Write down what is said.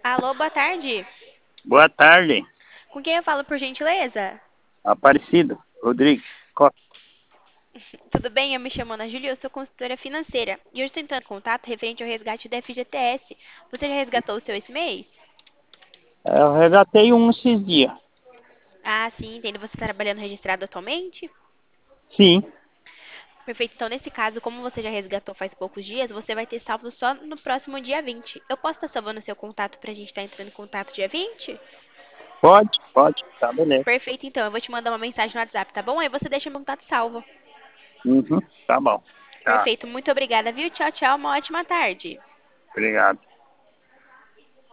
Alô, boa tarde. Boa tarde, Com quem eu falo, por gentileza? Aparecido, Rodrigues. Tudo bem? Eu me chamo Ana Júlia, eu sou consultora financeira. E hoje estou entrando em contato referente ao resgate da FGTS. Você já resgatou o seu esse mês? Eu resgatei um esses dias. Ah, sim, entendo. Você está trabalhando registrado atualmente? Sim, Perfeito. Então, nesse caso, como você já resgatou faz poucos dias, você vai ter salvo só no próximo dia 20. Eu posso estar salvando o seu contato para a gente estar entrando em contato dia 20? pode, tá beleza. Perfeito, então. Eu vou te mandar uma mensagem no WhatsApp, tá bom? Aí você deixa meu contato salvo. Uhum, tá bom. Tá, Perfeito. Muito obrigada, viu? Tchau, tchau. Uma ótima tarde. obrigado.